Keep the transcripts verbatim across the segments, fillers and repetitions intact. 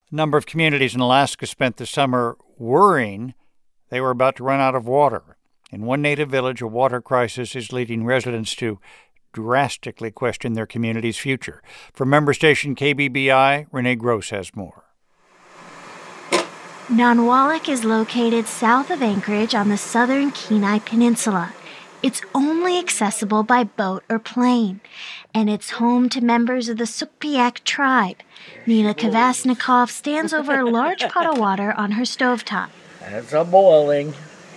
A number of communities in Alaska spent the summer worrying they were about to run out of water. In one native village, a water crisis is leading residents to drastically question their community's future. From member station K B B I, Renee Gross has more. Nonwalek is located south of Anchorage on the southern Kenai Peninsula. It's only accessible by boat or plane, and it's home to members of the Sugpiaq tribe. Nina Kvasnikov stands over a large pot of water on her stovetop. It's a boiling.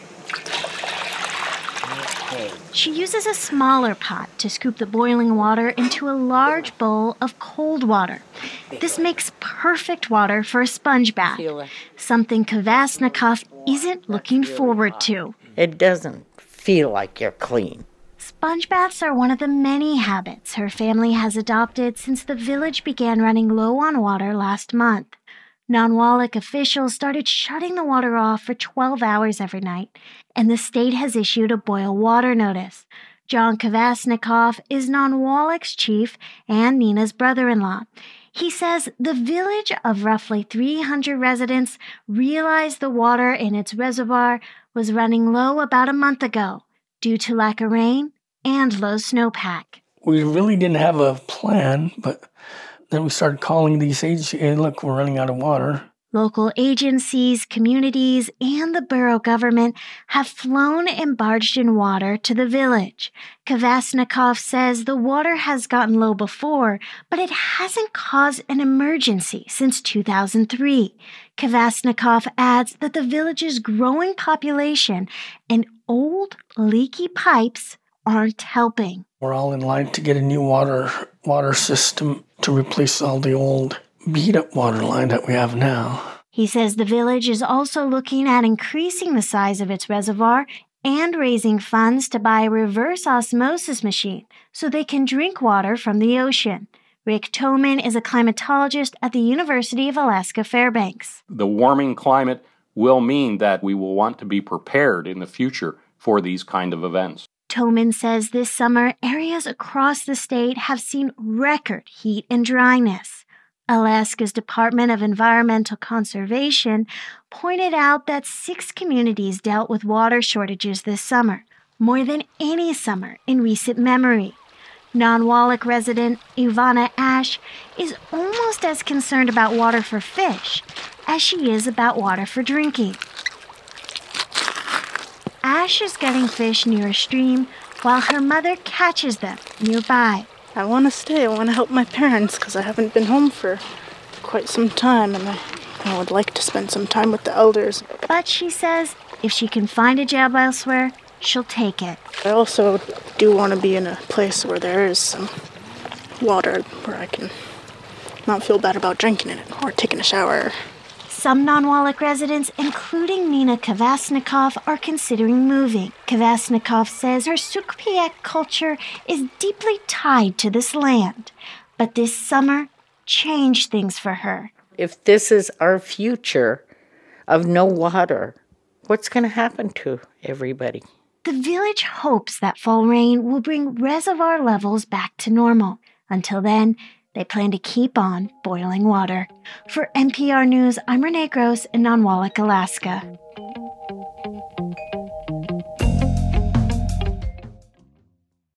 She uses a smaller pot to scoop the boiling water into a large bowl of cold water. This makes perfect water for a sponge bath, something Kvasnikov isn't looking forward to. It doesn't feel like you're clean. Sponge baths are one of the many habits her family has adopted since the village began running low on water last month. Nonwalek officials started shutting the water off for twelve hours every night, and the state has issued a boil water notice. John Kvasnikov is Nonwalek's chief and Nina's brother-in-law. He says the village of roughly three hundred residents realized the water in its reservoir was running low about a month ago due to lack of rain and low snowpack. We really didn't have a plan, but then we started calling these agencies, hey, look, we're running out of water. Local agencies, communities, and the borough government have flown and barged in water to the village. Kvasnikov says the water has gotten low before, but it hasn't caused an emergency since two thousand three. Kvasnikov adds that the village's growing population and old, leaky pipes aren't helping. We're all in line to get a new water water system to replace all the old beat-up water line that we have now. He says the village is also looking at increasing the size of its reservoir and raising funds to buy a reverse osmosis machine so they can drink water from the ocean. Rick Toman is a climatologist at the University of Alaska Fairbanks. The warming climate will mean that we will want to be prepared in the future for these kind of events. Toman says this summer, areas across the state have seen record heat and dryness. Alaska's Department of Environmental Conservation pointed out that six communities dealt with water shortages this summer, more than any summer in recent memory. Nonwalek resident Ivana Ash is almost as concerned about water for fish as she is about water for drinking. Ash is getting fish near a stream while her mother catches them nearby. I want to stay. I want to help my parents because I haven't been home for quite some time, and I, I would like to spend some time with the elders. But she says if she can find a job elsewhere, she'll take it. I also do want to be in a place where there is some water where I can not feel bad about drinking it or taking a shower. Some Nonwalek residents, including Nina Kvasnikov, are considering moving. Kvasnikov says her Sugpiaq culture is deeply tied to this land. But this summer changed things for her. If this is our future of no water, what's going to happen to everybody? The village hopes that fall rain will bring reservoir levels back to normal. Until then, they plan to keep on boiling water. For N P R News, I'm Renee Gross in Nonwalek, Alaska.